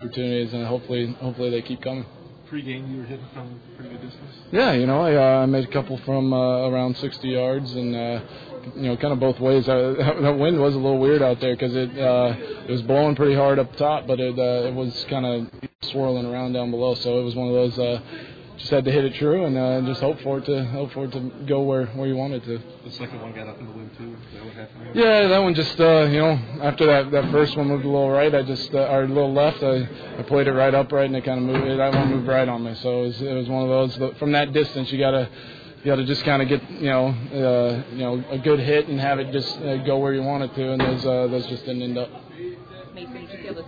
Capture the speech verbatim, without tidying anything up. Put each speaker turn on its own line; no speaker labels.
opportunities, and hopefully, hopefully they keep coming.
Pre-game, you were hitting from pretty good distance.
Yeah, you know, I uh, made a couple from uh, around sixty yards, and uh, you know, kind of both ways. Uh, that wind was a little weird out there because it uh, it was blowing pretty hard up top, but it uh, it was kind of swirling around down below. So it was one of those. Uh, just had to hit it true, and uh, just hope for it to hope for it to go where, where you want it to.
The second one got up in the wind too. Is that what happened?
Yeah, that one just uh, you know, after that, that first one moved a little right, I just uh, or a little left. I, I played it right upright, and it kind of moved. It, that one moved right on me. So it was, it was one of those. From that distance, you gotta you gotta just kind of get you know uh, you know a good hit and have it just uh, go where you want it to, and those uh, those just didn't end up.
Mason, did you feel the